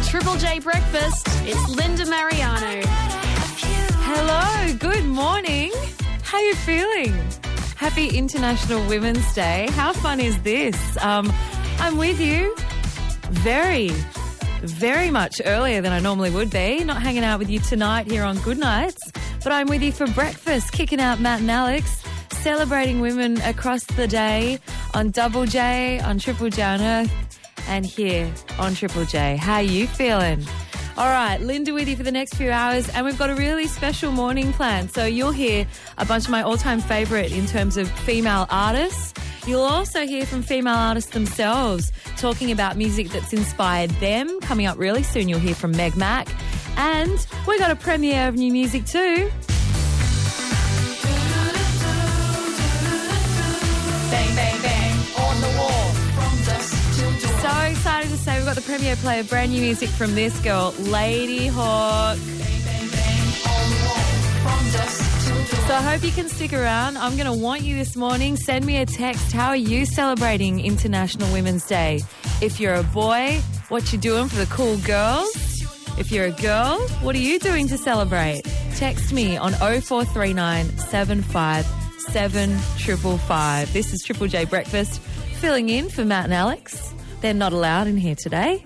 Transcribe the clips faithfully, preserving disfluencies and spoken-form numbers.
Triple J Breakfast, it's Linda Mariano. Hello, good morning. How are you feeling? Happy International Women's Day. How fun is this? Um, I'm with you very, very much earlier than I normally would be. Not hanging out with you tonight here on Good Nights, but I'm with you for breakfast, kicking out Matt and Alex, celebrating women across the day on Double J, on Triple J on Earth, and here on Triple J. How are you feeling? All right, Linda with you for the next few hours, and we've got a really special morning planned. So you'll hear a bunch of my all-time favourite in terms of female artists. You'll also hear from female artists themselves talking about music that's inspired them. Coming up really soon, you'll hear from Meg Mac. And we got a premiere of new music too. Bang, bang, bang, on the wall. So excited to say we've got the premiere play of brand new music from this girl, Lady Hawk. So I hope you can stick around. I'm going to want you this morning. Send me a text. How are you celebrating International Women's Day? If you're a boy, what you doing for the cool girls? If you're a girl, what are you doing to celebrate? Text me on oh four three nine, seven five seven five five five. This is Triple J Breakfast, filling in for Matt and Alex. They're not allowed in here today.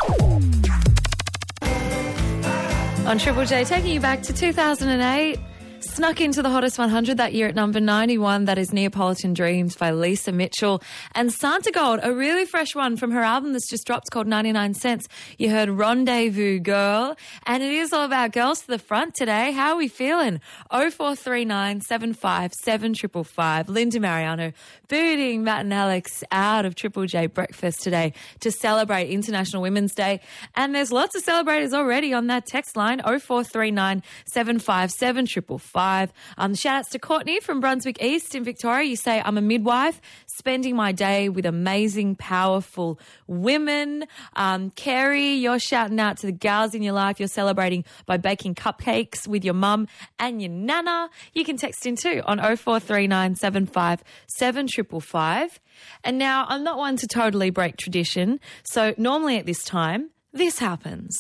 On Triple J, taking you back to two thousand eight, snuck into the hottest one hundred that year at number ninety-one. That is Neapolitan Dreams by Lisa Mitchell. And Santa Gold, a really fresh one from her album that's just dropped called ninety-nine cents. You heard Rendezvous Girl. And it is all about girls to the front today. How are we feeling? oh four three nine, seven five seven five five five. Linda Mariano booting Matt and Alex out of Triple J Breakfast today to celebrate International Women's Day. And there's lots of celebrators already on that text line, oh four three nine, seven five seven five five five. Um, shout outs to Courtney from Brunswick East in Victoria. You say, I'm a midwife spending my day with amazing, powerful women. Um, Kerry, you're shouting out to the gals in your life. You're celebrating by baking cupcakes with your mum and your nana. You can text in too on oh four three nine, seven five seven five five five. And now I'm not one to totally break tradition. So normally at this time, this happens.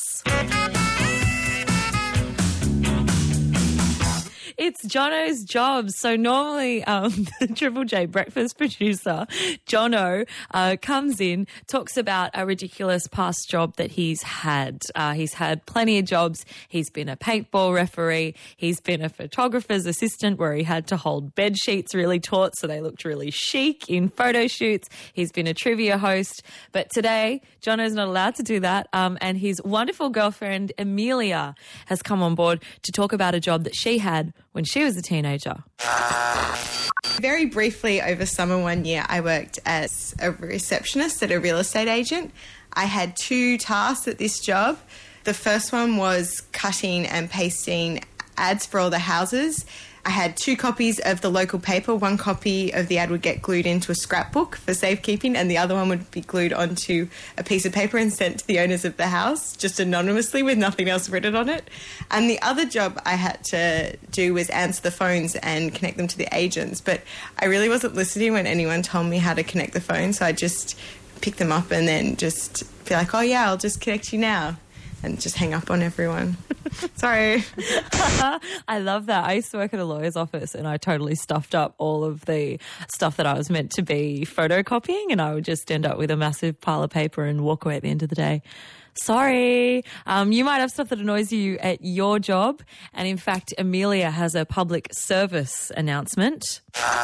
It's Jono's job. So normally um, the Triple J Breakfast producer, Jono, uh, comes in, talks about a ridiculous past job that he's had. Uh, he's had plenty of jobs. He's been a paintball referee. He's been a photographer's assistant where he had to hold bed sheets really taut so they looked really chic in photo shoots. He's been a trivia host. But today, Jono's not allowed to do that. Um, and his wonderful girlfriend, Amelia, has come on board to talk about a job that she had when she was a teenager. Very briefly, over summer one year, I worked as a receptionist at a real estate agent. I had two tasks at this job. The first one was cutting and pasting ads for all the houses. I had two copies of the local paper. One copy of the ad would get glued into a scrapbook for safekeeping, and the other one would be glued onto a piece of paper and sent to the owners of the house, just anonymously with nothing else written on it. And the other job I had to do was answer the phones and connect them to the agents, but I really wasn't listening when anyone told me how to connect the phone, so I just pick them up and then just be like, oh yeah, I'll just connect you now. And just hang up on everyone. Sorry. I love that. I used to work at a lawyer's office and I totally stuffed up all of the stuff that I was meant to be photocopying, and I would just end up with a massive pile of paper and walk away at the end of the day. Sorry. Um, you might have stuff that annoys you at your job. And in fact, Amelia has a public service announcement.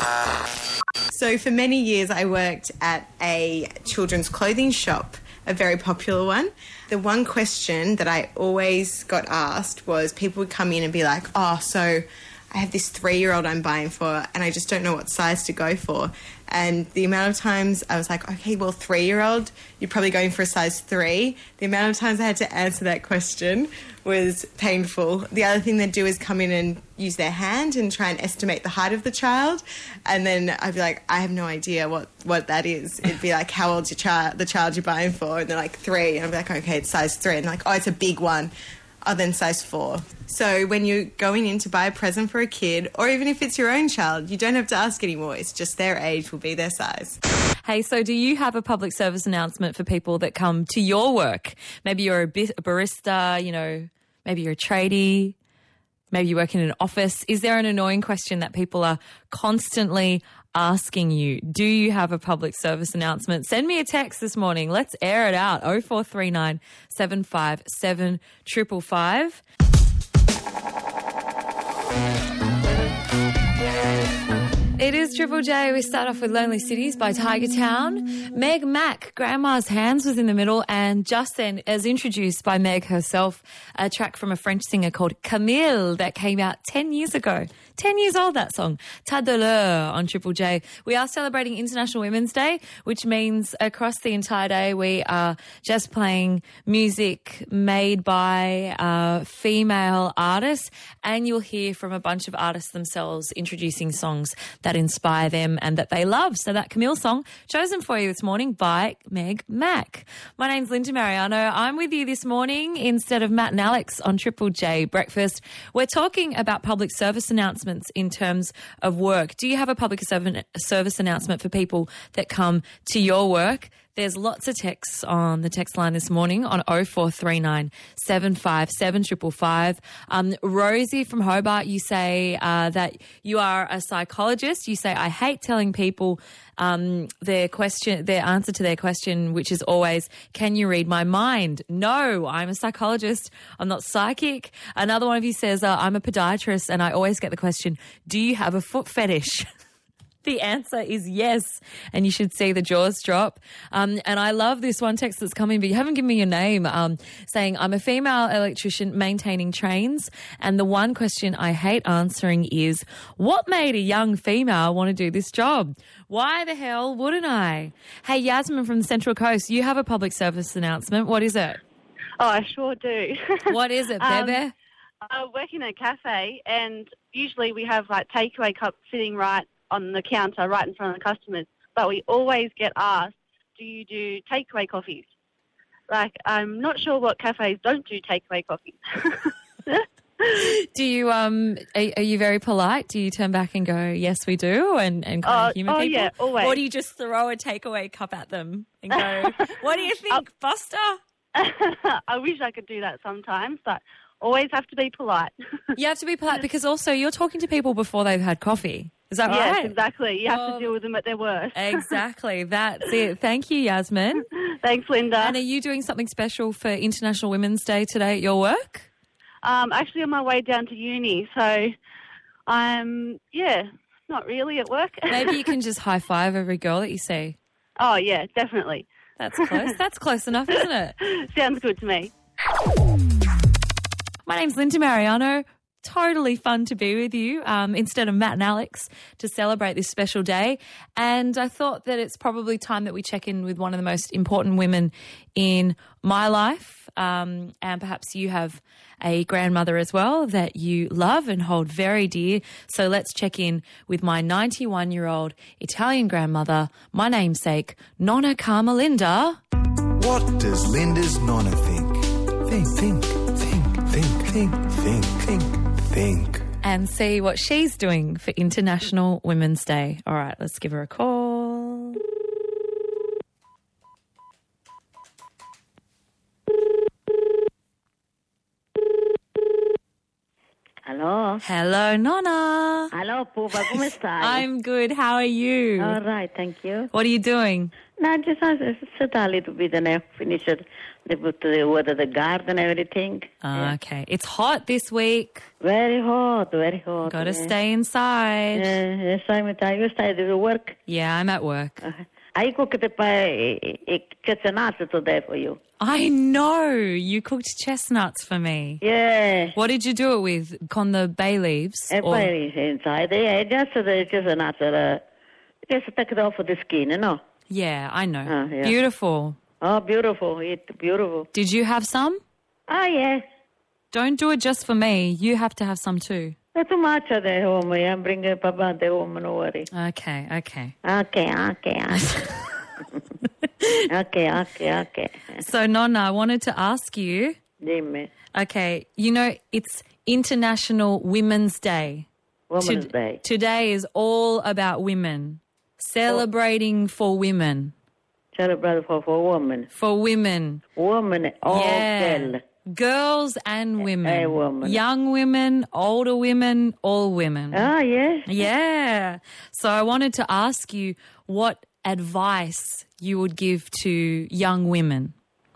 So for many years, I worked at a children's clothing shop, a very popular one. The one question that I always got asked was people would come in and be like, oh, so I have this three-year-old I'm buying for and I just don't know what size to go for. And the amount of times I was like, okay, well, three-year-old, you're probably going for a size three. The amount of times I had to answer that question was painful. The other thing they'd do is come in and use their hand and try and estimate the height of the child. And then I'd be like, I have no idea what, what that is. It'd be like, how old's your child, the child you're buying for? And they're like, three. And I'd be like, okay, it's size three. And they're like, oh, it's a big one. oh, then size four. So when you're going in to buy a present for a kid, or even if it's your own child, you don't have to ask anymore. It's just their age will be their size. Hey, so do you have a public service announcement for people that come to your work? Maybe you're a, bi- a barista, you know, maybe you're a tradie, maybe you work in an office. Is there an annoying question that people are constantly asking you? Do you have a public service announcement? Send me a text this morning. Let's air it out. oh four three nine, seven five seven, five five five. It is Triple J. We start off with Lonely Cities by Tiger Town. Meg Mac, Grandma's Hands was in the middle, and just then, as introduced by Meg herself, a track from a French singer called Camille that came out ten years ago. ten years old, that song. Tas de l'heure on Triple J. We are celebrating International Women's Day, which means across the entire day we are just playing music made by uh, female artists, and you'll hear from a bunch of artists themselves introducing songs that inspire them and that they love. So that Camille song chosen for you this morning by Meg Mac. My name's Linda Mariano. I'm with you this morning instead of Matt and Alex on Triple J Breakfast. We're talking about public service announcements in terms of work. Do you have a public service announcement for people that come to your work? There's lots of texts on the text line this morning on oh four three nine, seven five seven, five five five. Um, Rosie from Hobart, you say uh, that you are a psychologist. You say, I hate telling people um, their question, their answer to their question, which is always, can you read my mind? No, I'm a psychologist. I'm not psychic. Another one of you says, uh, I'm a podiatrist, and I always get the question, do you have a foot fetish? The answer is yes, and you should see the jaws drop. Um, and I love this one text that's coming, but you haven't given me your name, um, saying, I'm a female electrician maintaining trains, and the one question I hate answering is, what made a young female want to do this job? Why the hell wouldn't I? Hey, Yasmin from the Central Coast, you have a public service announcement. What is it? Oh, I sure do. What is it, um, Bebe? I work in a cafe, and usually we have like takeaway cups sitting right on the counter right in front of the customers, but we always get asked, do you do takeaway coffees? Like, I'm not sure what cafes don't do takeaway coffees. Do you, um, are, are you very polite? Do you turn back and go, yes, we do, and, and kind Oh, of humour oh, people? yeah, always. Or do you just throw a takeaway cup at them and go, what do you think, Buster? I wish I could do that sometimes, but always have to be polite. You have to be polite because also you're talking to people before they've had coffee. Is that Yes, right? exactly. You have Well, to deal with them at their worst. Exactly. That's it. Thank you, Yasmin. Thanks, Linda. And are you doing something special for International Women's Day today at your work? Um, actually on my way down to uni, so I'm, yeah, not really at work. Maybe you can just high five every girl that you see. Oh, yeah, definitely. That's close. That's close enough, isn't it? Sounds good to me. My name's Linda Mariano. Totally fun to be with you um, instead of Matt and Alex to celebrate this special day. And I thought that it's probably time that we check in with one of the most important women in my life. Um, and perhaps you have a grandmother as well that you love and hold very dear. So let's check in with my ninety-one-year-old Italian grandmother, my namesake, Nonna Carmelinda. What does Linda's Nonna think? Think, think, think, think, think, think, think. Think. And see what she's doing for International Women's Day. All right, let's give her a call. Hello. Hello, Nonna. Hello, Pupa. Come stai? I'm good. How are you? All right, thank you. What are you doing? No, just uh, sit a little bit and I finish it. They put the water, the garden, everything. Ah, okay. It's hot this week. Very hot, very hot. Got to yeah. stay inside. Yeah, yes, I'm at you stay to work. Yeah, I'm at work. Uh, I cooked the pie, chestnuts today for you. I know. You cooked chestnuts for me. Yeah. What did you do it with? Con the bay leaves? A or- pie is inside. Yeah, just the chestnuts, uh, just take it off the skin, you know. Yeah, I know. Ah, yeah. Beautiful. Oh, beautiful. It's beautiful. Did you have some? Ah, yes. Don't do it just for me. You have to have some too. Not too much at the home. I'm bringing Papa at the home, no worry. Okay, okay. Okay, okay, okay. okay, okay, okay. So, Nonna, I wanted to ask you, Dimmi. Okay, you know, it's International Women's Day. Women's To- Day. Today is all about women. Celebrating for women. Celebrate for, for women. For women. Woman, all yeah. girl. Girls and women. A woman. Young women, older women, all women. Ah, yes. Yeah. So I wanted to ask you what advice you would give to young women.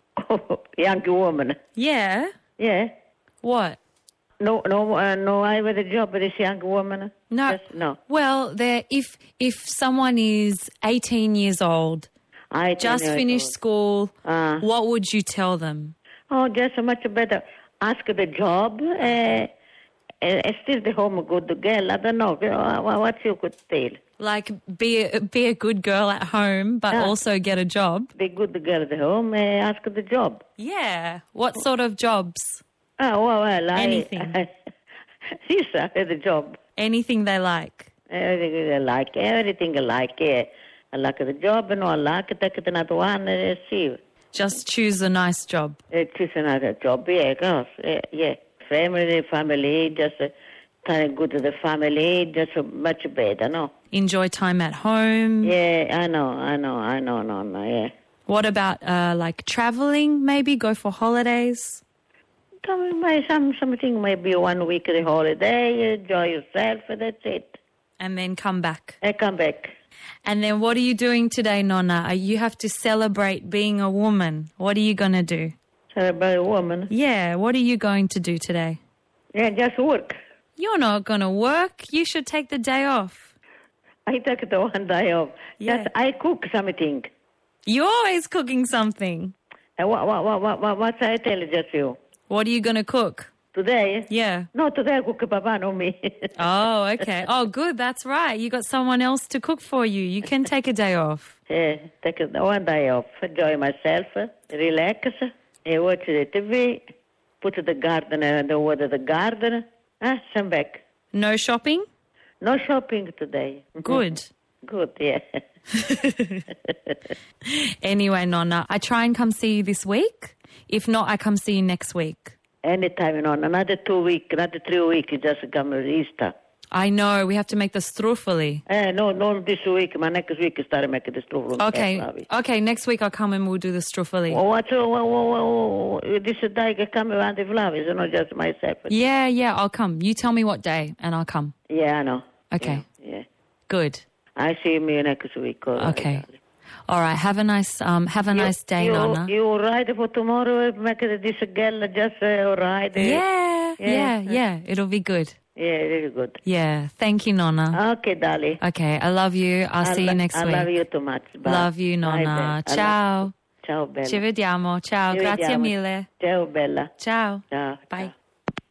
Young woman. Yeah. Yeah. What? No, no, uh, no. I have a job with this young woman. No. Just, no. Well, there. If if someone is eighteen years old, I just think I finished told- school, Ah. what would you tell them? Oh, just much better. Ask the job. Uh, uh, still the home good girl. I don't know. Uh, What you could tell? Like be a, be a good girl at home, but Ah. also get a job. The good girl at home. Uh, ask the job. Yeah. What sort of jobs? Oh, well, well I, Anything. I, yes, I had the job. Anything they like. Everything I like. Everything I like. Yeah. I like the job, and I like it. Take it another one. Uh, see. Just choose a nice job. Uh, choose another job. Yeah, girls. Yeah, yeah. Family, family. Just uh, kind of good to the family. Just uh, much better. No. Enjoy time at home. Yeah, I know. I know. I know. No, no. Yeah. What about uh, like traveling? Maybe go for holidays. Come by some something. Maybe one week of the holiday. Enjoy yourself. And that's it. And then come back. I come back. And then what are you doing today, Nonna? Uh, You have to celebrate being a woman. What are you going to do? Celebrate a woman. Yeah, what are you going to do today? Yeah, just work. You're not going to work. You should take the day off. I take the one day off. Yeah. Just I cook something. You're always cooking something. And what what what what what what I tell just you What are you going to cook? today? Yeah. No, today I cook Papa, no me. Oh, okay. Oh, good. That's right. You got someone else to cook for you. You can take a day off. Yeah, take it one day off. Enjoy myself, relax, and watch the T V. Put the garden and the water the garden. Ah, come back. No shopping? No shopping today. Good. Good, yeah. Anyway, Nonna, I try and come see you this week. If not, I come see you next week. Anytime, you know, another two weeks, another three weeks, just come Easter. I know. We have to make the struffoli. Eh, no, no, this week, my next week start making the stuff. Okay. Okay, next week I'll come and we'll do the struffoli. Well, what, uh, what, what, what, this is day come around the flowers, you know, just myself. Yeah, yeah, I'll come. You tell me what day and I'll come. Yeah, I know. Okay. Yeah. yeah. Good. I see me next week. All right, Okay. darling. All right. Have a nice um have a You- nice day, you, Nonna. You all right for tomorrow? Make it this girl just uh, all right? uh, Yeah, yeah, Yeah. yeah. It'll be good. Yeah, very good. Yeah. Thank you, Nonna. Okay, darling. Okay. I love you. I'll I see you lo- next I week. love you too much. Bye. Love you, Bye, Nonna. Bella. I love- Ciao. Ciao, Bella. Ci vediamo. Ciao. Ci Grazie vediamo. mille. Ciao, Bella. Ciao. Ciao. Bye. Ciao.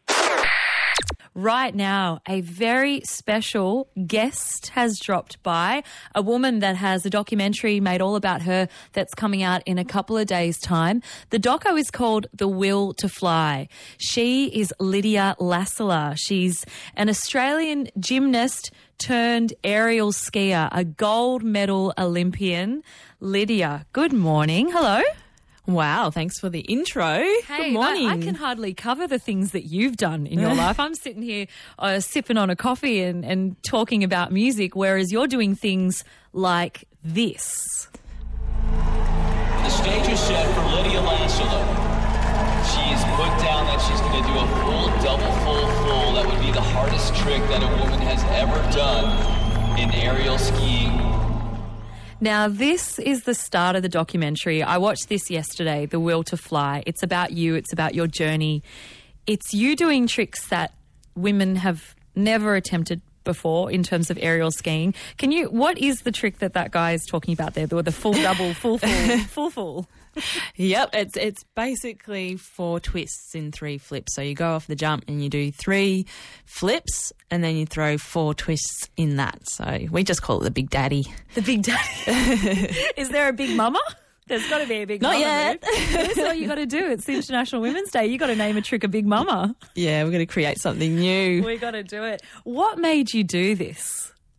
Right now, a very special guest has dropped by, a woman that has a documentary made all about her that's coming out in a couple of days' time. The doco is called The Will to Fly. She is Lydia Lassila. She's an Australian gymnast turned aerial skier, a gold medal Olympian. Lydia, good morning. Hello. Wow, thanks for the intro. Hey, Good morning. I, I can hardly cover the things that you've done in your life. I'm sitting here uh, sipping on a coffee and, and talking about music, whereas you're doing things like this. The stage is set for Lydia Lassila. She's put down that she's going to do a full double full full. That would be the hardest trick that a woman has ever done in aerial skiing. Now, this is the start of the documentary. I watched this yesterday, The Will to Fly. It's about you. It's about your journey. It's you doing tricks that women have never attempted before in terms of aerial skiing. Can you, what is the trick that that guy is talking about there? The, the full double, full, full, full, full. Yep, it's it's basically four twists in three flips. So you go off the jump and you do three flips and then you throw four twists in that. So we just call it the Big Daddy. The Big Daddy. Is there a Big Mama? There's got to be a Big Not Mama. yet. Move. That's all you got to do. It's International Women's Day. You got to name a trick a Big Mama. Yeah, we're going to create something new. We got to do it. What made you do this?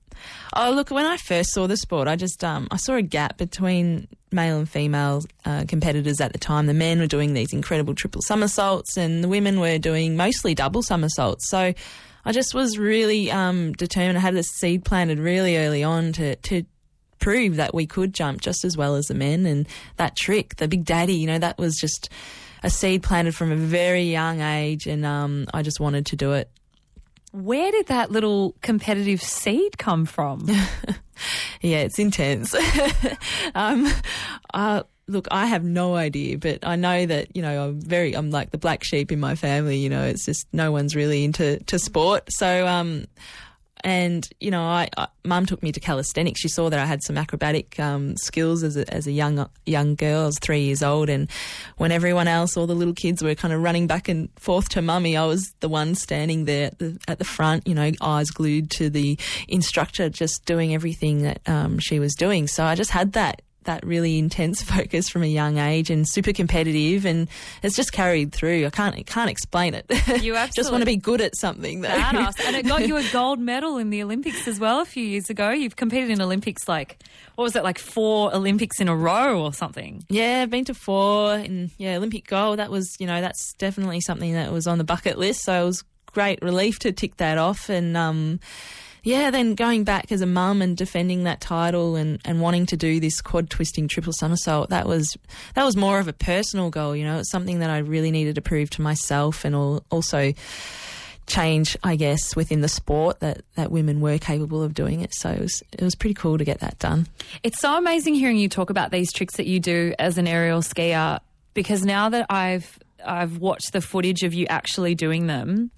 Oh, look, when I first saw the sport, I just um, I saw a gap between male and female uh, competitors at the time. The men were doing these incredible triple somersaults and the women were doing mostly double somersaults. So I just was really um, determined. I had this seed planted really early on to, to prove that we could jump just as well as the men. And that trick, the Big Daddy, you know, that was just a seed planted from a very young age, and um, I just wanted to do it. Where did that little competitive seed come from? Yeah, it's intense. um, uh, look, I have no idea, but I know that, you know, I'm very, I'm like the black sheep in my family, you know, it's just no one's really into to sport. So, um, and, you know, I, I Mum took me to calisthenics. She saw that I had some acrobatic um, skills as a, as a young young girl. I was three years old, and when everyone else, all the little kids were kind of running back and forth to Mummy, I was the one standing there at the, at the front, you know, eyes glued to the instructor, just doing everything that um, she was doing. So I just had that that really intense focus from a young age, and super competitive, and it's just carried through. I can't can't explain it. You absolutely just want to be good at something, though. Badass. And it got you a gold medal in the Olympics as well a few years ago. You've competed in Olympics like, what was it, like four Olympics in a row or something? Yeah, I've been to four, and yeah, Olympic gold. That was, you know, that's definitely something that was on the bucket list. So it was great relief to tick that off, and um. Yeah, then going back as a mum and defending that title and, and wanting to do this quad twisting triple somersault, that was that was more of a personal goal, you know. It's something that I really needed to prove to myself, and also change, I guess, within the sport that, that women were capable of doing it. So it was, it was pretty cool to get that done. It's so amazing hearing you talk about these tricks that you do as an aerial skier, because now that I've I've watched the footage of you actually doing them,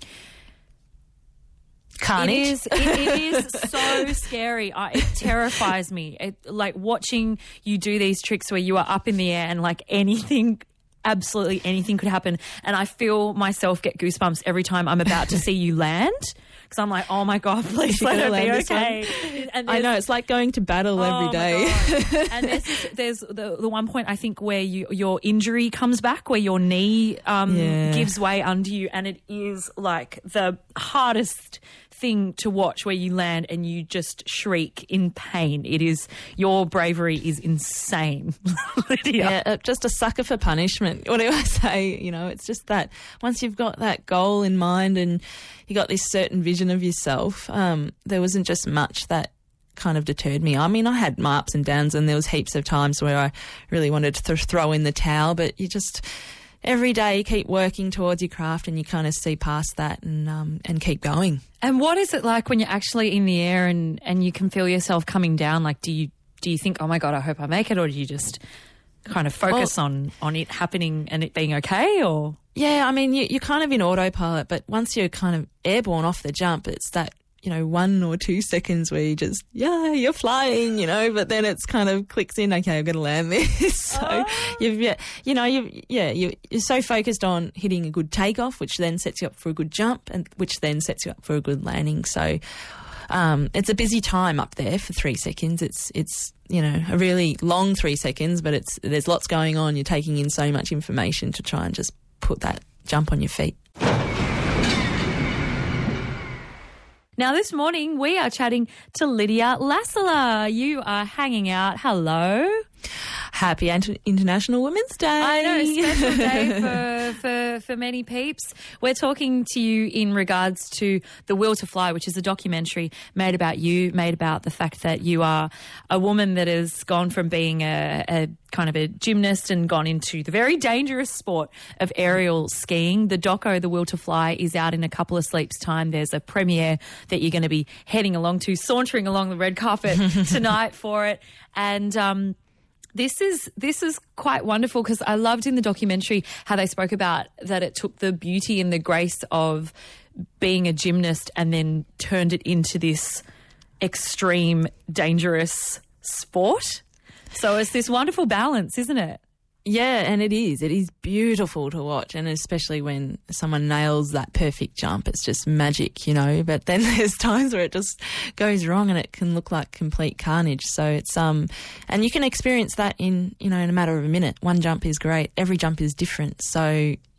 Carnage. It is, it, it is so scary. I, it terrifies me. It, like watching you do these tricks where you are up in the air and like anything, absolutely anything could happen. And I feel myself get goosebumps every time I'm about to see you land. Because I'm like, oh my God, please let it be okay. And I know, it's like going to battle oh every day. And there's, this, there's the, the one point I think where you, your injury comes back, where your knee um, Yeah. gives way under you, and it is like the hardest thing to watch, where you land and you just shriek in pain. It is, your bravery is insane, Lydia. Yeah, uh, just a sucker for punishment. What do I say? You know, it's just that once you've got that goal in mind and you got this certain vision of yourself, um, there wasn't just much that kind of deterred me. I mean, I had my ups and downs, and there was heaps of times where I really wanted to th- throw in the towel, but you just, every day you keep working towards your craft and you kind of see past that and um, and keep going. And what is it like when you're actually in the air and, and you can feel yourself coming down? Like, do you do you think, oh my God, I hope I make it, or do you just kind of focus well, on, on it happening and it being okay? Or yeah, I mean, you, you're kind of in autopilot, but once you're kind of airborne off the jump, it's that, you know, one or two seconds where you just, yeah, you're flying, you know, but then it's kind of clicks in, okay, I've got to land this. so Oh. you've, yeah, you know, you yeah, you, you're so focused on hitting a good takeoff, which then sets you up for a good jump, and which then sets you up for a good landing. So um, it's a busy time up there for three seconds. It's, it's, you know, a really long three seconds, but it's, there's lots going on. You're taking in so much information to try and just put that jump on your feet. now this morning we are chatting to Lydia Lassila. You are hanging out. Hello. Happy Ant- International Women's Day. I know, special day for, for, for many peeps. We're talking to you in regards to The Will to Fly, which is a documentary made about you, made about the fact that you are a woman that has gone from being a, a kind of a gymnast and gone into the very dangerous sport of aerial skiing. The doco, The Will to Fly, is out in a couple of sleeps' time. There's a premiere that you're going to be heading along to, sauntering along the red carpet tonight for it. And um This is this is quite wonderful, because I loved in the documentary how they spoke about that it took the beauty and the grace of being a gymnast and then turned it into this extreme, dangerous sport. So it's this wonderful balance, isn't it? Yeah, and it is. It is beautiful to watch, and especially when someone nails that perfect jump, it's just magic, you know. But then there's times where it just goes wrong and it can look like complete carnage. So it's um, and you can experience that in, you know, in a matter of a minute. One jump is great. Every jump is different. So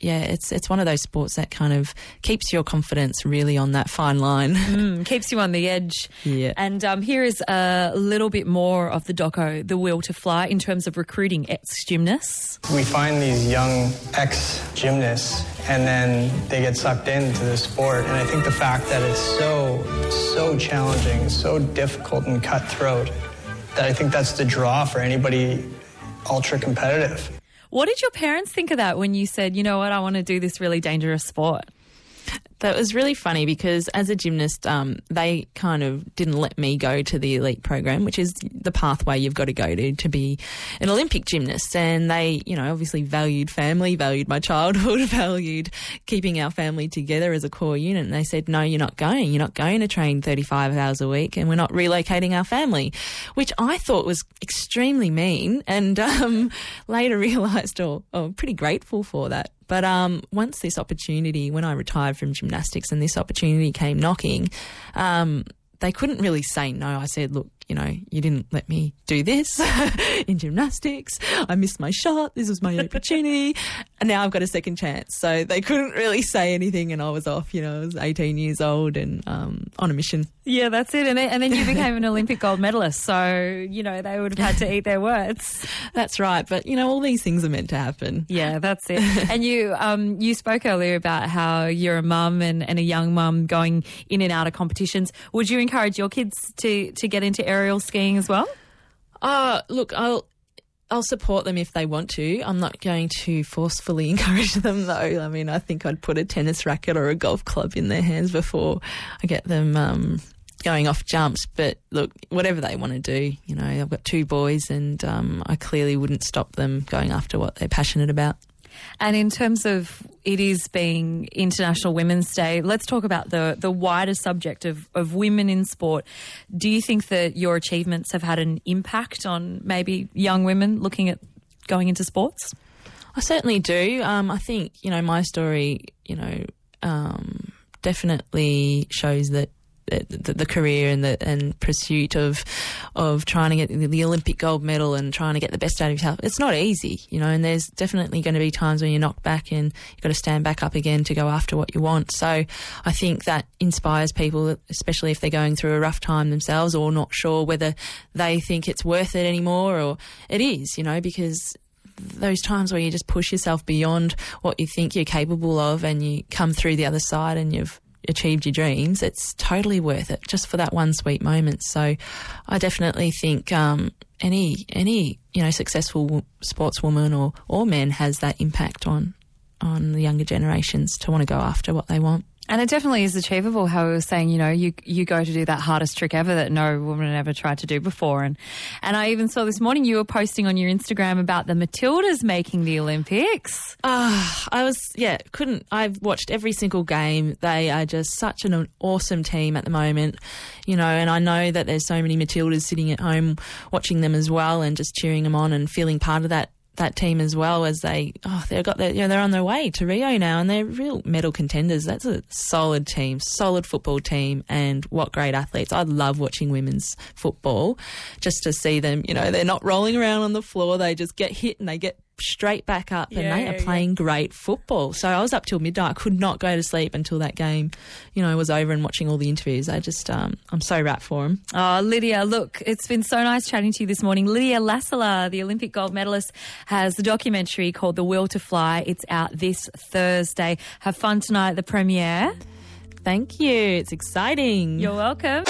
yeah, it's it's one of those sports that kind of keeps your confidence really on that fine line. Mm, keeps you on the edge. Yeah. And um, here is a little bit more of the doco, The Will to Fly, in terms of recruiting ex-gymnasts. We find these young ex-gymnasts and then they get sucked into the sport. And I think the fact that it's so, so challenging, so difficult and cutthroat, that I think that's the draw for anybody ultra competitive. What did your parents think of that when you said, you know what, I want to do this really dangerous sport? That was really funny because as a gymnast, um, they kind of didn't let me go to the elite program, which is the pathway you've got to go to to be an Olympic gymnast. And they, you know, obviously valued family, valued my childhood, valued keeping our family together as a core unit. And they said, no, you're not going. You're not going to train thirty-five hours a week and we're not relocating our family, which I thought was extremely mean and um, later realised, or oh, I'm pretty grateful for that. But um, once this opportunity, when I retired from gymnastics and this opportunity came knocking, um, they couldn't really say no. I said, look, you know, you didn't let me do this in gymnastics. I missed my shot. This was my opportunity. And now I've got a second chance. So they couldn't really say anything and I was off, you know, I was eighteen years old and um, on a mission. Yeah, that's it. And then, and then you became an Olympic gold medalist. So, you know, they would have had to eat their words. That's right. But, you know, all these things are meant to happen. Yeah, that's it. And you um, you spoke earlier about how you're a mum and, and a young mum going in and out of competitions. Would you encourage your kids to, to get into aerial skiing as well? Uh, look, I'll... I'll support them if they want to. I'm not going to forcefully encourage them, though. I mean, I think I'd put a tennis racket or a golf club in their hands before I get them um, going off jumps. But look, whatever they want to do, you know, I've got two boys and um, I clearly wouldn't stop them going after what they're passionate about. And in terms of it is being International Women's Day, let's talk about the, the wider subject of, of women in sport. Do you think that your achievements have had an impact on maybe young women looking at going into sports? I certainly do. Um, I think, you know, my story, you know, um, definitely shows that The, the career and the and pursuit of of trying to get the Olympic gold medal and trying to get the best out of yourself. It's not easy, you know, and there's definitely going to be times when you're knocked back and you've got to stand back up again to go after what you want. So I think that inspires people, especially if they're going through a rough time themselves or not sure whether they think it's worth it anymore, or it is, you know, because those times where you just push yourself beyond what you think you're capable of and you come through the other side and you've achieved your dreams, it's totally worth it just for that one sweet moment. So I definitely think um, any any you know successful sportswoman or or man has that impact on on the younger generations to want to go after what they want. And it definitely is achievable. How we were saying, you know, you you go to do that hardest trick ever that no woman had ever tried to do before. And and I even saw this morning you were posting on your Instagram about the Matildas making the Olympics. Ah, uh, I was, yeah, couldn't, I've watched every single game. They are just such an awesome team at the moment, you know, and I know that there's so many Matildas sitting at home watching them as well and just cheering them on and feeling part of that that team as well, as they oh they've got their, you know, they're on their way to Rio now and they're real medal contenders. That's a solid team, solid football team, and what great athletes. I love watching women's football just to see them, you know, they're not rolling around on the floor, they just get hit and they get straight back up and yeah, they are playing yeah. great football. So I was up till midnight. I could not go to sleep until that game, you know, was over and watching all the interviews. I just, um, I'm so wrapped for them. Oh, Lydia, look, it's been so nice chatting to you this morning. Lydia Lassila, the Olympic gold medalist, has a documentary called The Will to Fly. It's out this Thursday. Have fun tonight at the premiere. Thank you. It's exciting. You're welcome.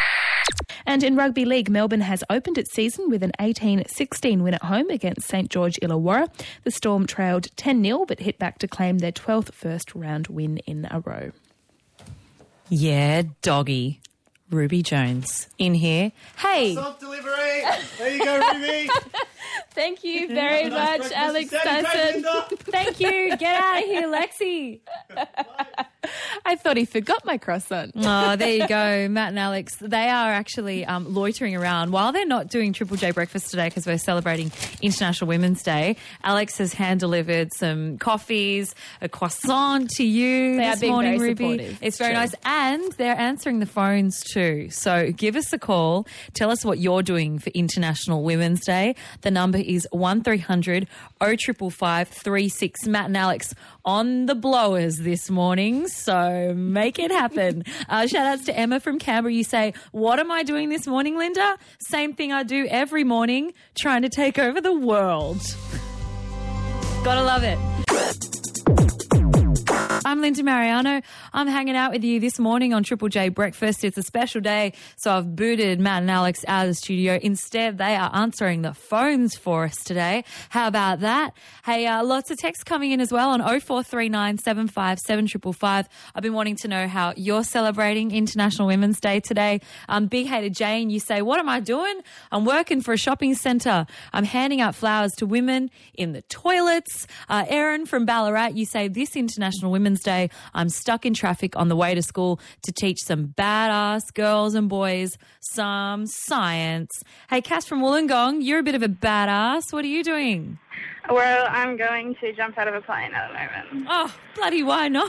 And in rugby league, Melbourne has opened its season with an eighteen sixteen win at home against St George Illawarra. The Storm trailed ten nil but hit back to claim their twelfth first round win in a row. Yeah, doggy. Ruby Jones in here. Hey. Soft delivery. There you go, Ruby. Thank you very nice much, Alex Dyson. Thank you. Get out of here, Lexi. I thought he forgot my croissant. Oh, there you go, Matt and Alex. They are actually um, loitering around while they're not doing Triple J breakfast today because we're celebrating International Women's Day. Alex has hand delivered some coffees, a croissant to you They this are being morning, very Ruby. supportive. It's very True. nice, and they're answering the phones too. So give us a call. Tell us what you're doing for International Women's Day. The number is one three hundred oh five five three six. Matt and Alex on the blowers this morning, so make it happen. Uh, shout outs to Emma from Canberra. You say, what am I doing this morning, Linda? Same thing I do every morning, trying to take over the world. Gotta love it. I'm Linda Mariano. I'm hanging out with you this morning on Triple J Breakfast. It's a special day, so I've booted Matt and Alex out of the studio. Instead, they are answering the phones for us today. How about that? Hey, uh, lots of texts coming in as well on oh four three nine, seven five seven, five five five. I've been wanting to know how you're celebrating International Women's Day today. Um, Big Hater Jane, you say, what am I doing? I'm working for a shopping centre. I'm handing out flowers to women in the toilets. Uh, Erin from Ballarat, you say, this International Women's Day, I'm stuck in traffic on the way to school to teach some badass girls and boys some science. Hey, Cass from Wollongong, you're a bit of a badass. What are you doing? Well, I'm going to jump out of a plane at the moment. Oh, bloody why not?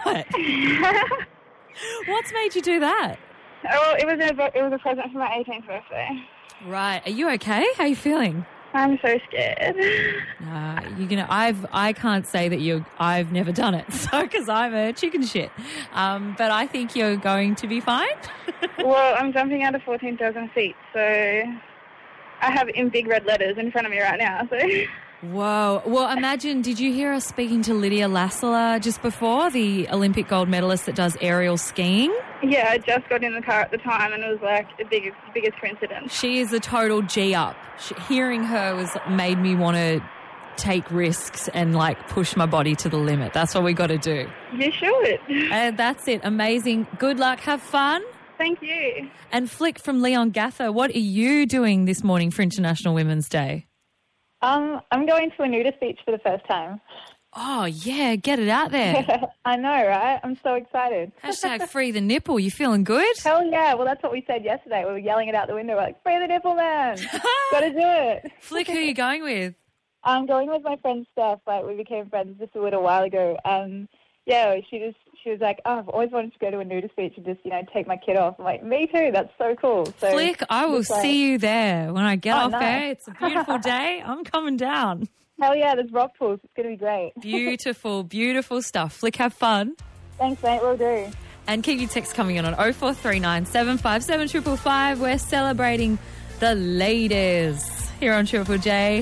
What's made you do that? Well, it was a it was a present for my eighteenth birthday. Right. Are you okay? How are you feeling? I'm so scared. Nah, you're gonna. I've. I can't say that you. I've never done it, so because I'm a chicken shit. Um, but I think you're going to be fine. Well, I'm jumping out of fourteen thousand feet, so I have in big red letters in front of me right now. So. Whoa. Well, imagine. Did you hear us speaking to Lydia Lassila just before, the Olympic gold medalist that does aerial skiing? Yeah, I just got in the car at the time, and it was like the biggest biggest coincidence. She is a total G up. She, hearing her was made me want to take risks and like push my body to the limit. That's what we got to do. You should. And that's it. Amazing. Good luck. Have fun. Thank you. And Flick from Leon Gather, what are you doing this morning for International Women's Day? Um, I'm going to a nudist beach for the first time. Oh, yeah, get it out there. I know, right? I'm so excited. Hashtag free the nipple. You feeling good? Hell yeah. Well, that's what we said yesterday. We were yelling it out the window. We're like, free the nipple, man. Got to do it. Flick, who are you going with? I'm going with my friend Steph. Like, we became friends just a little while ago. Um, yeah, she just she was like, oh, I've always wanted to go to a nudist beach and just, you know, take my kid off. I'm like, me too. That's so cool. So, Flick, I will like, see you there when I get Oh, off nice. there. It's a beautiful day. I'm coming down. Hell yeah, there's rock pools. It's going to be great. Beautiful, beautiful stuff. Flick, have fun. Thanks, mate. Will do. And keep your text coming in on oh four three nine, seven five seven, five five five. We're celebrating the ladies here on Triple J.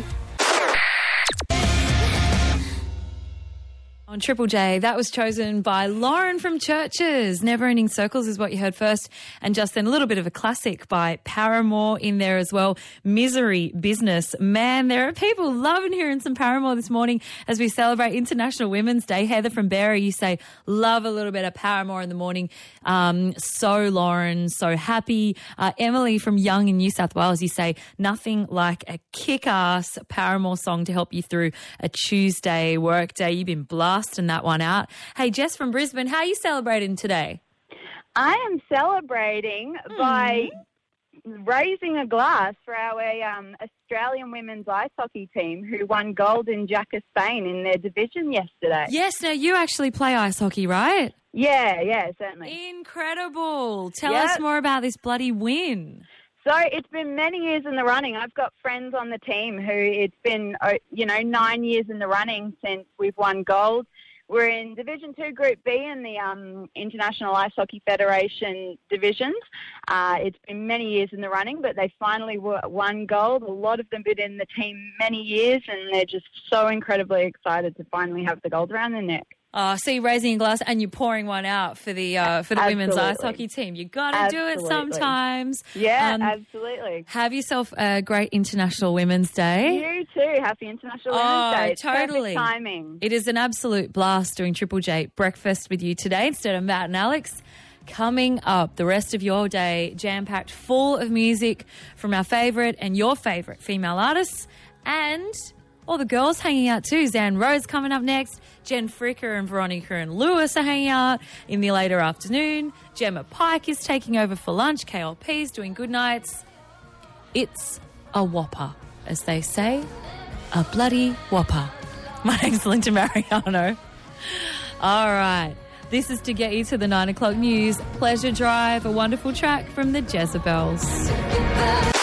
On Triple J, that was chosen by Lauren from Churches. Never Ending Circles is what you heard first. And just then a little bit of a classic by Paramore in there as well. Misery Business. Man, there are people loving hearing some Paramore this morning as we celebrate International Women's Day. Heather from Barry, you say, love a little bit of Paramore in the morning. Um, so Lauren, so happy. Uh, Emily from Young in New South Wales, you say, nothing like a kick-ass Paramore song to help you through a Tuesday work day. You've been blasting that one out. Hey, Jess from Brisbane, how are you celebrating today? I am celebrating mm. by raising a glass for our um, Australian women's ice hockey team who won gold in Jaca, Spain in their division yesterday. Yes, now you actually play ice hockey, right? Yeah, yeah, certainly. Incredible. Tell yep. us more about this bloody win. So it's been many years in the running. I've got friends on the team who it's been, you know, nine years in the running since we've won gold. We're in Division two, Group B in the um, International Ice Hockey Federation divisions. Uh, it's been many years in the running, but they finally won gold. A lot of them have been in the team many years, and they're just so incredibly excited to finally have the gold around their neck. Uh, see, raising a glass and you're pouring one out for the uh, for the absolutely. women's ice hockey team. You got to do it sometimes. Yeah, um, absolutely. Have yourself a great International Women's Day. You too. Happy International oh, Women's Day. It's totally. Perfect timing. It is an absolute blast doing Triple J breakfast with you today instead of Matt and Alex. Coming up, the rest of your day jam-packed full of music from our favourite and your favourite female artists, and All the girls hanging out too. Zan Rose coming up next. Jen Fricker and Veronica and Lewis are hanging out in the later afternoon. Gemma Pike is taking over for lunch. K L P's doing good nights. It's a whopper, as they say. A bloody whopper. My name's Linda Mariano. All right. This is to get you to the nine o'clock news. Pleasure Drive, a wonderful track from the Jezebels.